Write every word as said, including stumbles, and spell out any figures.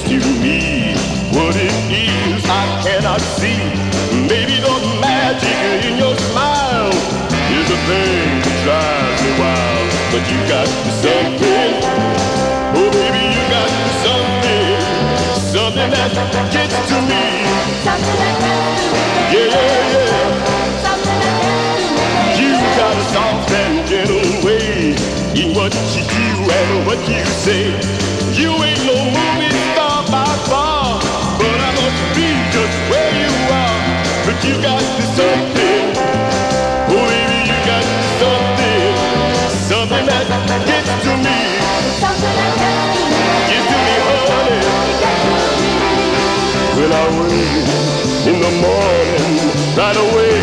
to me what it is I cannot see. Maybe the magic in your smile is the thing that drives me wild. But you got something, oh baby, you got something, something that gets to me. Something that gets to me. Yeah, yeah, yeah. Something that gets to me. You got a soft and gentle way in what you do and what you say. You ain't no movie star by far, but I must be just where you are. But you got this something, oh baby, you got this something, something that gets to me. Something that gets to me. Gets to me, honey. Gets to me. When I wake in the morning, right away